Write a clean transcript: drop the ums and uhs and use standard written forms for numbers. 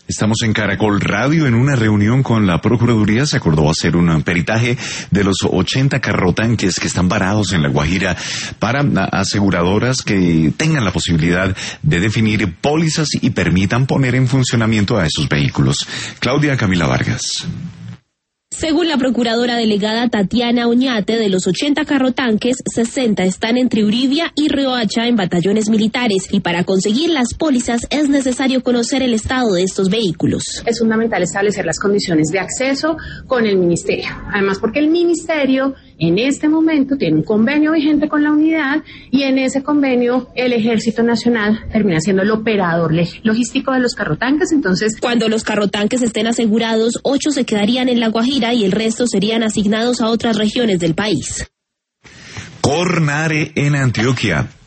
Estamos en Caracol Radio. En una reunión con la Procuraduría se acordó hacer un peritaje de los 80 carrotanques que están varados en La Guajira para aseguradoras que tengan la posibilidad de definir pólizas y permitan poner en funcionamiento a esos vehículos. Claudia Camila Vargas. Según la procuradora delegada Tatiana Oñate, de los 80 carrotanques, 60 están entre Uribia y Riohacha en batallones militares, y para conseguir las pólizas es necesario conocer el estado de estos vehículos. Es fundamental establecer las condiciones de acceso con el Ministerio, además porque el Ministerio en este momento tiene un convenio vigente con la unidad y en ese convenio el Ejército Nacional termina siendo el operador logístico de los carrotanques. Entonces, cuando los carrotanques estén asegurados, 8 se quedarían en La Guajira y el resto serían asignados a otras regiones del país. Cornare en Antioquia.